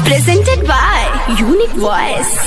Presented by Unique Voice.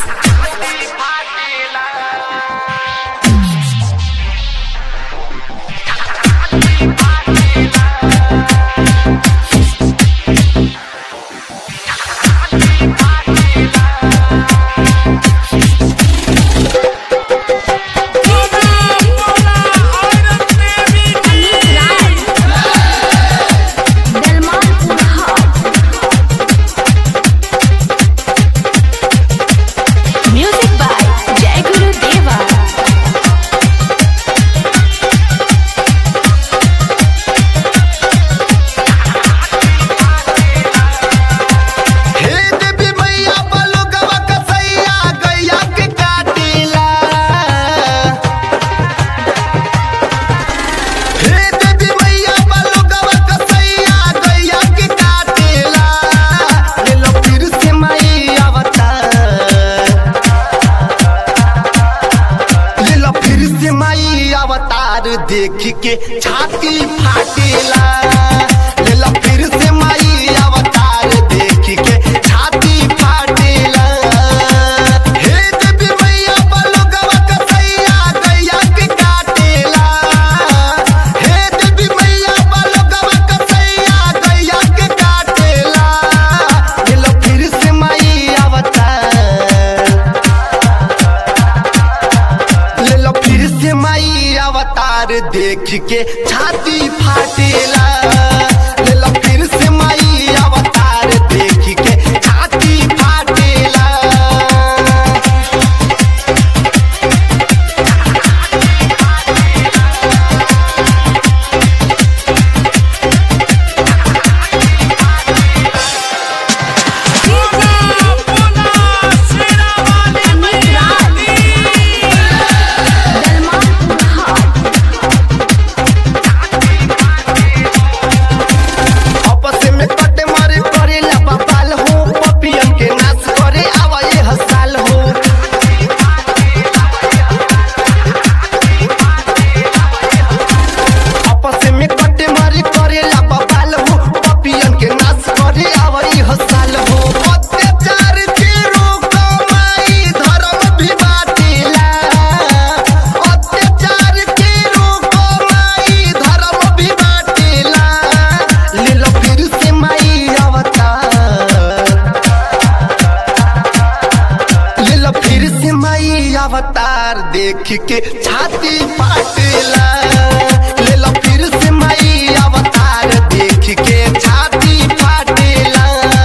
देख के छाती फाटेला ले लो फिर से माई अवतार देख के छाती फाटेला। हे देवी मैया बलुगवा कसैया गैया के काटेला। हे देवी मैया बलुगवा कसैया गैया के काटेला। ले लो फिर से माई अवतार ले लो फिर से माई अवतार देख के छाती फाटेला। ले लो फिर से माई अवतार देख के छाती फाटेला। अवतार देख के छाती फाटेला। ले लो फिर से माई अवतार देख के छाती फाटेला।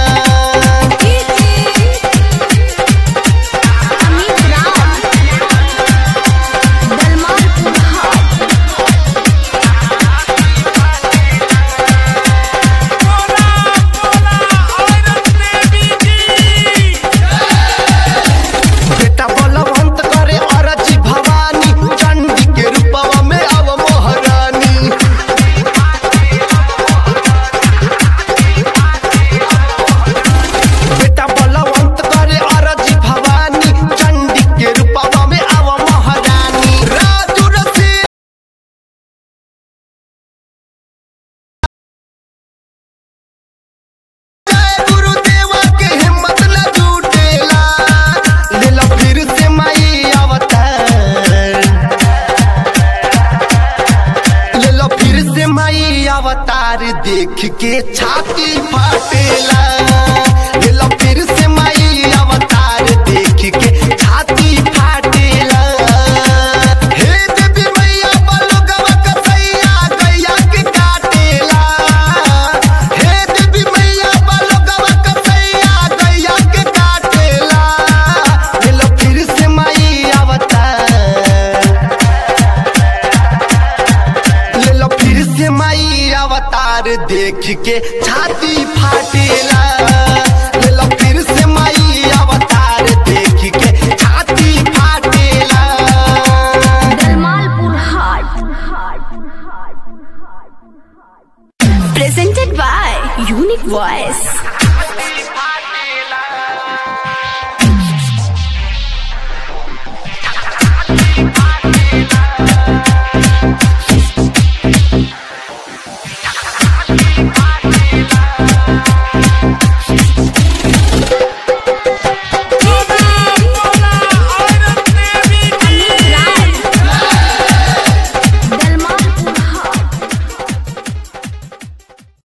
अवतार देख के छाती फाटेला। ले लो फिर से माई अवतार देख के छाती फाटेला। हे देवी मैया बलुगवा कसैया गैया के काटेला। हे देवी मैया बलुगवा कसैया गैया के काटेला। ले लो फिर से माई अवतार ले लो फिर से माई अवतार देख के छाती